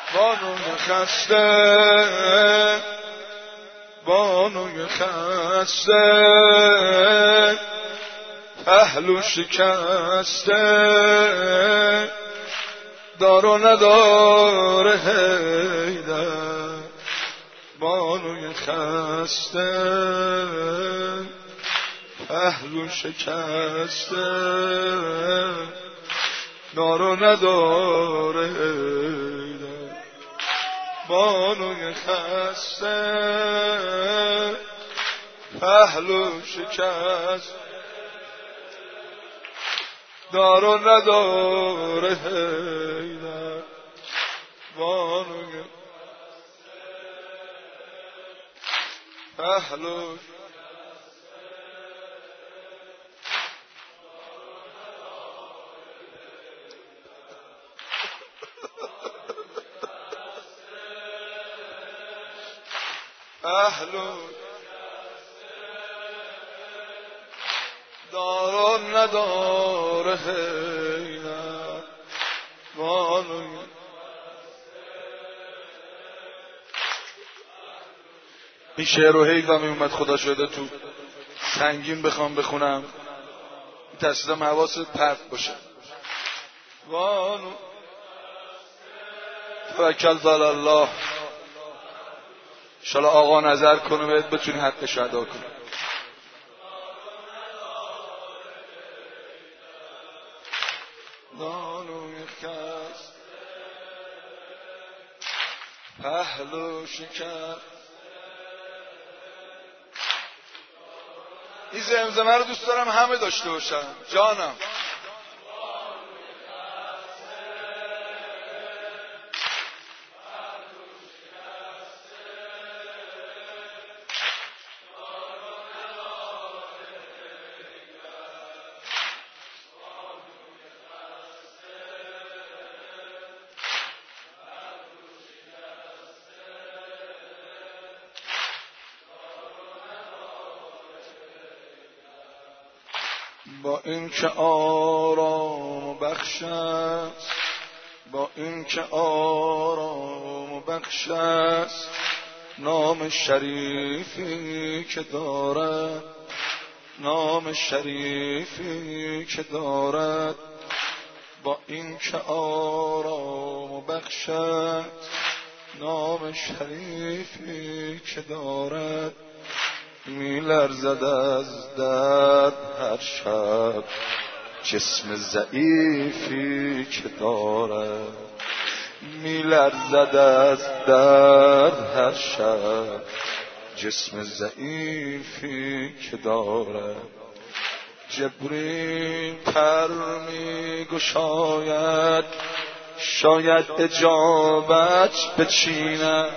بانوی خسته بانوی خسته پهلو شکسته دار و نداره حیدر بانوی خسته پهلو شکسته دار و نداره حیدر بانوی خسته پهلو شکست دار و نداره حیدر بانوی پهلو پهلو دار و نداره حیدر بانوی این شعر رو حیف هم اومد خدا شده تو سنگین بخوام بخونم تصدیدم حواست پرت باشه بانو توکل علی الله انشاءالله آقا نظر کنه بهت بتونی حقش ادا کنی بانوی خسته پهلو شکست این زمزمه رو دوست دارم همه داشته باشن جانم با این که آرام و بخش است با این که آرام و بخش است نام شریفی که دارد نام شریفی که دارد با این که آرام و بخش است نام شریفی که دارد می لرزد از درد هر شب جسم ضعیفی که دارد می لرزد از درد هر شب جسم ضعیفی که دارد جبریل پر می گشاید شاید اجابت بچیند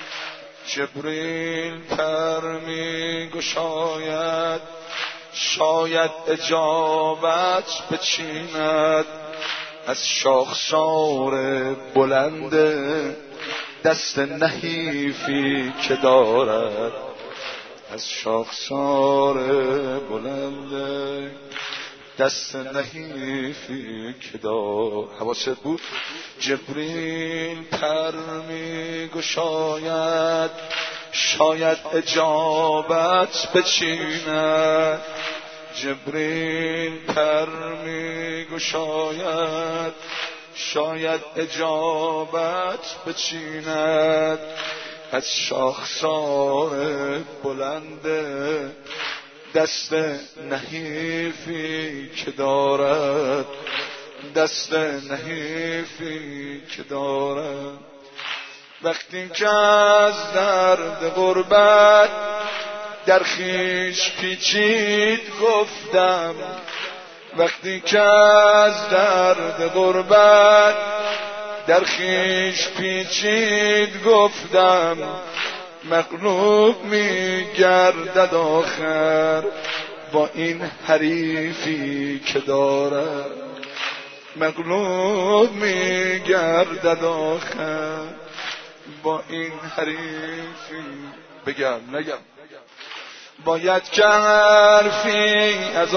جبریل پر می گشاید شاید اجابت بچیند از شاخسار بلند دست نحیفی که دارد از شاخسار بلند دست نحیفی که دارد حواست بود جبریل پر می گشاید شاید اجابت بچیند جبریل پر می گشاید شاید اجابت بچیند از شاخسار بلند دست نحیفی که دارد دست نحیفی که دارد وقتی که از درد غربت در خویش پیچید گفتم وقتی که از درد غربت در خویش پیچید گفتم مغلوب می گردد آخر با این حریفی که دارد مغلوب می گردد آخر با این حریفی بگم نگم باید که حرفی از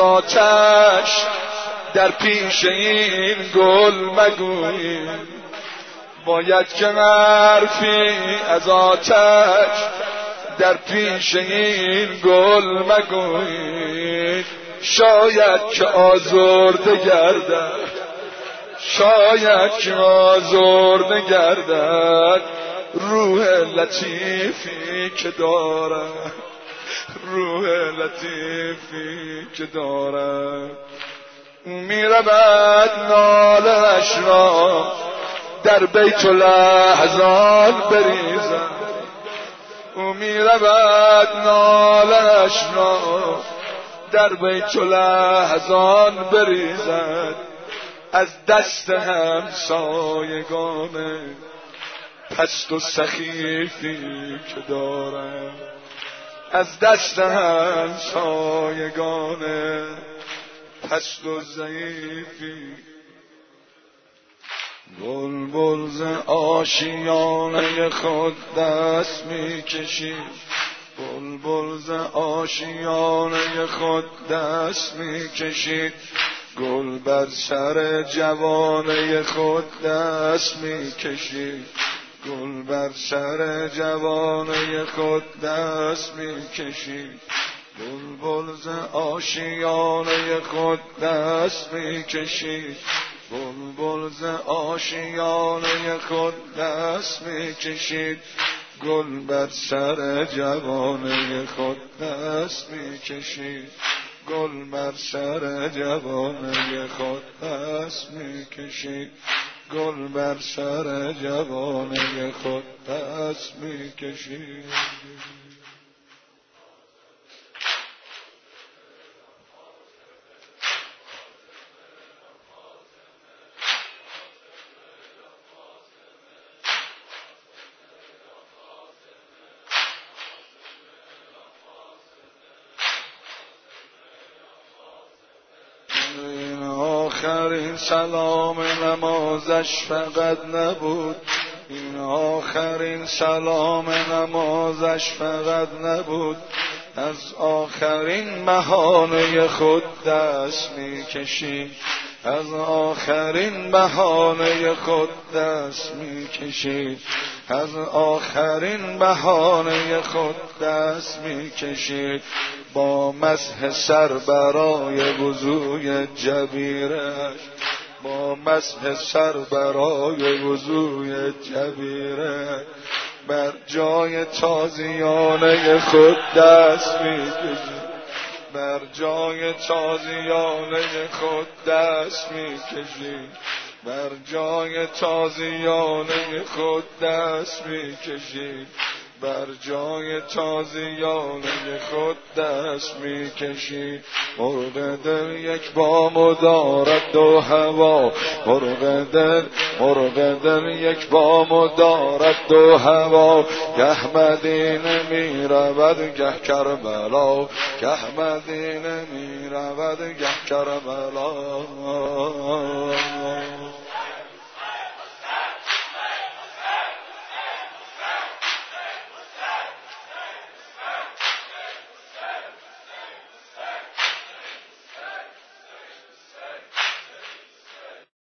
آتش در پیش این گل مگوییم باید که حرفی از آتش در پیش این گل مگویید، شاید که آزرده گردد، شاید که آزرده گردد روح لطیفی که دارد، روح لطیفی که دارد. میرود ناله‌اش را در بیت الاحزان بریزد، او میرود ناله‌اش را در بیت الاحزان بریزد، از دست همسایگان پست و سخیفی که دارد، از دست همسایگان پست و ضعیفی. بلبل ز آشیانه خود دست میکشید، بلبل ز آشیانه خود دست میکشید، گل بر سر جوانه خود دست میکشید، گل بر سر جوانه خود دست میکشید، بلبل ز آشیانه خود دست میکشید، بلبل ز آشیانه خود دست میکشید، گل بر سر جوانه خود دست میکشید، گل بر سر جوانه خود دست میکشید، گل بر سر جوانه خود دست میکشید. آخرین سلام نمازش فقط نبود، این آخرین سلام نمازش فقط نبود، از آخرین بهانه خود دست میکشید، از آخرین بهانه خود دست میکشید، از آخرین بهانه خود دست میکشید، با مسح سر برای وضوی جبیرش، با مسح سر برای وضوی جبیرش، بر جای تازیانه خود دست میکشید، بر جای تازیانه خود دست میکشید، بر جای تازیانه خود دست میکشید، بر جای تازیانه خود دست میکشید. مرغ دل یک بام دارد دو هوا، مرغ دل یک بام دارد دو هوا، گه مدینه میرود گه کربلا، گه مدینه میرود گه کربلا.